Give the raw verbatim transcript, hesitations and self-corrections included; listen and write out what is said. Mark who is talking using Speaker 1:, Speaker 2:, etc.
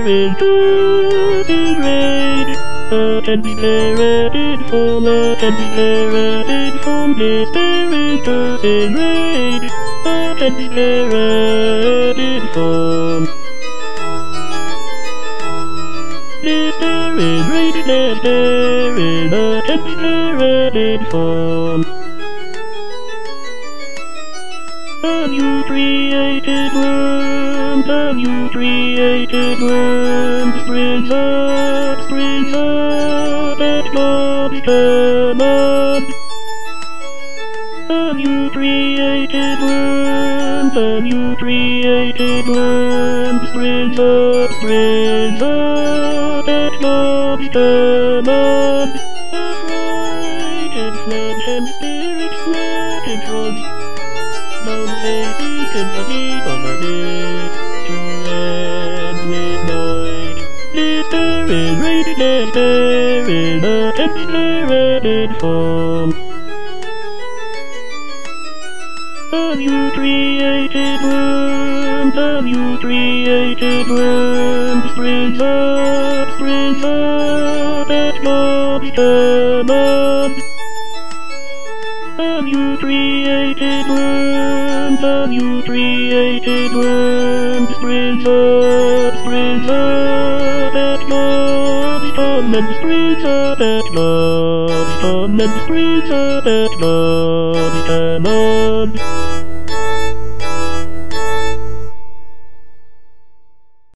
Speaker 1: there is good in rain. A teddy bear headed for a teddy bear headed for this there is good in rain. A teddy bear headed for this there is rain. This there is a teddy bear headed for. Have you created worms? Have you created worms? Springs up, springs up, at God's command. Have you created worms? Have you created worms? Springs up, springs up, at God's command. Affrighted flesh and spirit flatted frogs. No lady can believe on a day to end midnight. This there is rain, this there is a teddy bear headed for. Have you created worms? Have you created worms? Springs up, springs up, at God's command. Have you created worms? Have you created worms? Springs up, springs up, at God's command. Springs up, at God's command. Springs up, at God's command.